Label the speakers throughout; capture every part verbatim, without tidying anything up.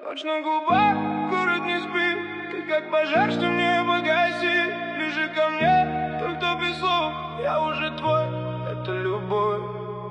Speaker 1: Ночь на губах, город не спит. Ты как пожар, что не погаси. Ближе ко мне, тот, кто без слов. Я уже твой, это любовь.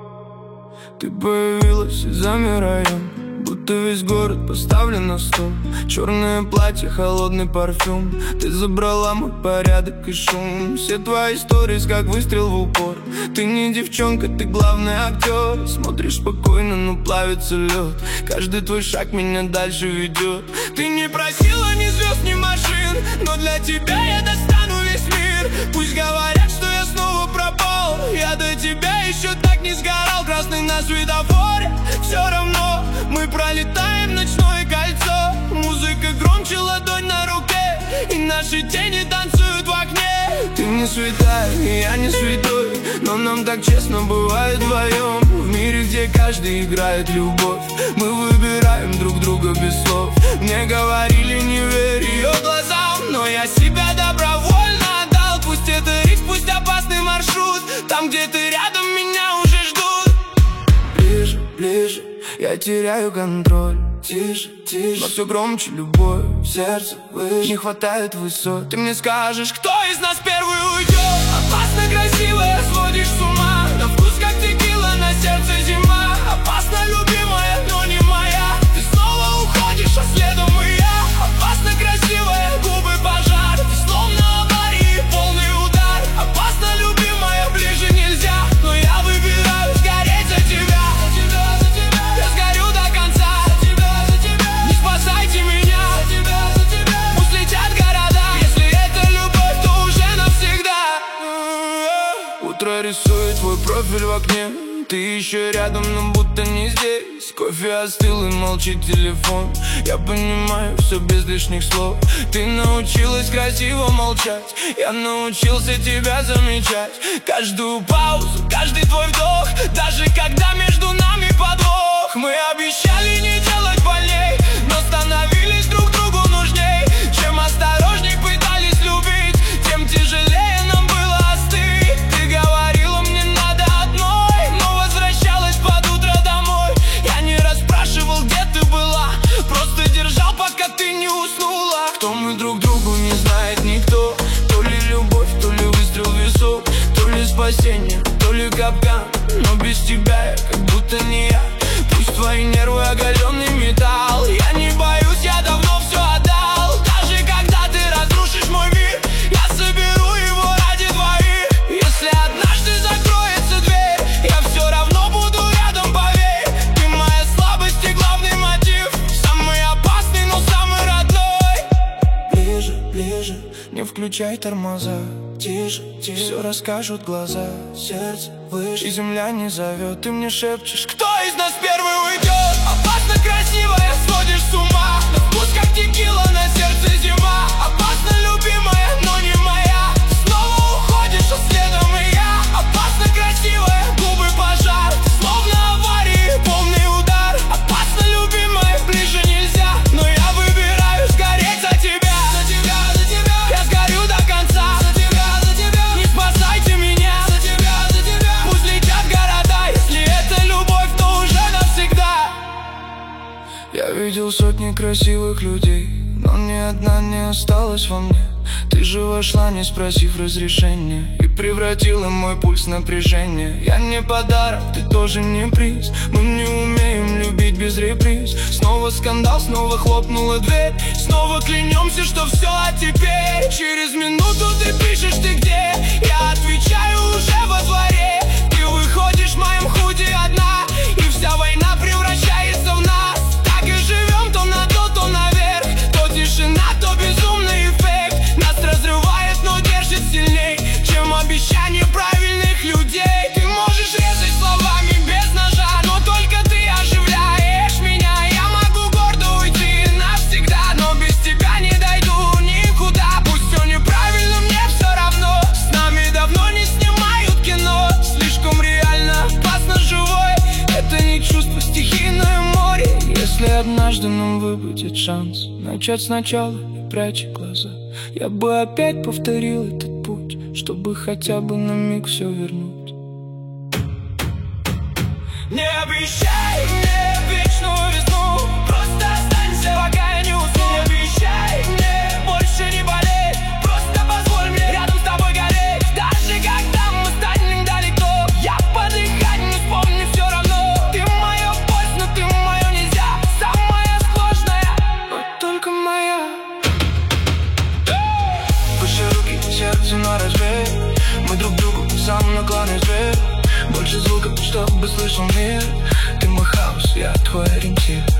Speaker 1: Ты появилась и замираем, будто весь город поставлен на стол. Черное платье, холодный парфюм. Ты забрала мой порядок и шум. Все твои истории, как выстрел в упор. Ты не девчонка, ты главный актер. Смотришь спокойно, но плавится лед. Каждый твой шаг меня дальше ведет. Ты не просила ни звезд, ни машин, но для тебя я достану весь мир. Пусть говорят, что я снова пропал, я до тебя еще так не сгорал. Красный на светофоре, все равно мы пролетаем ночное кольцо. Музыка громче, ладонь на руке, и наши тени танцуют в окне. Ты не святая, и я не святой, но нам так честно бывает вдвоем. В мире, где каждый играет любовь, мы выбираем друг друга без слов. Мне говорили, не верь ее глазам, но я себя добровольно отдал. Пусть это риск, пусть опасный маршрут, там, где ты рядом, меня уже ждут. Ближе, ближе, я теряю контроль. Тише, тише, но все громче любовь в сердце выше. Не хватает высот. Ты мне скажешь, кто из нас первый уйдет? Опасно красивая, сводишь с ума. На вкус как текила, на сердце зима. Опасно любимая, но не моя. Ты снова уходишь, а следом и я. Опасно красивая, губы пожар. Ты словно аварии, полный удар. Опасно любимая, ближе нельзя, но я выбираю сгореть за тебя. Я сгорю до конца. Спасайте меня, за тебя, за тебя. Пусть летят города. Если это любовь, то уже навсегда. Утро рисует твой профиль в окне. Ты еще рядом, но будто не здесь. Кофе остыл и молчит телефон. Я понимаю, все без лишних слов. Ты научилась красиво молчать, я научился тебя замечать. Каждую паузу, каждый твой вдох, даже когда между нами подвох. Мы обещали не делать болей, но становились друг другу нужней. Чем осторожней пытались любить, тем тяжелее нам было остыть. Ты говорила, мне надо одной, но возвращалась под утро домой. Я не расспрашивал, где ты была, просто держал, пока ты не уснула. Кто мы друг другу, не знает никто. То ли любовь, то ли выстрел в висок, то ли спасение, то ли капкан. Но без тебя я как будто не я. Пусть твои нервы оголенный металл, я не боюсь, я давно все отдал. Даже когда ты разрушишь мой мир, я соберу его ради двоих. Если однажды закроется дверь, я все равно буду рядом, поверь. Ты моя слабость и главный мотив, самый опасный, но самый родной. Ближе, ближе, не включай тормоза. Тише, тише, все расскажут глаза. Сердце выше, и земля не зовет. Ты мне шепчешь, кто из нас первый уйдет? Опасно красивая, сводишь с ума. На вкус как текила, на сердце зима. Опасно любимая, но не моя. Ты снова уходишь, а следом и я. Опасно красивая, губы пожар. Ты словно аварии, полный удар. Опасно любимая, ближе нельзя, но я выбираю сгореть за тебя. За тебя, за тебя, я сгорю до конца. Спасайте меня, за тебя, за тебя. Пусть летят города, если это любовь, то уже навсегда. Я видел сотни красивых людей, но ни одна не осталась во мне. Ты же вошла, не спросив разрешения, и превратила мой пульс в напряжение. Я не подарок, ты тоже не приз. Мы не умеем любить без реприз. Снова скандал, снова хлопнула дверь. Снова клянемся, что все, а теперь через минуту ты пишешь, ты где? Я отвечаю, уже во дворе. Ты выходишь в моем худи одна, и вся война превращается в нас. Так и живем то на дно, то наверх. То тишина, то безумный эффект. Нас разрывает, но держит сильней, чем обещания правильных людей. Ты можешь резать словами без ножа, но только ты оживляешь меня. Я могу гордо уйти навсегда, но без тебя не дойду никуда. Пусть все неправильно, мне все равно. С нами давно не снимают кино. Слишком реально, опасно живой. Это не чувство, стихийное море. Если однажды нам выпадет шанс начать сначала, не пряча глаза, я бы опять повторил этот путь, чтобы хотя бы на миг все вернуть. Не обещай мне вечную весну, просто останься пока. твой ориентир.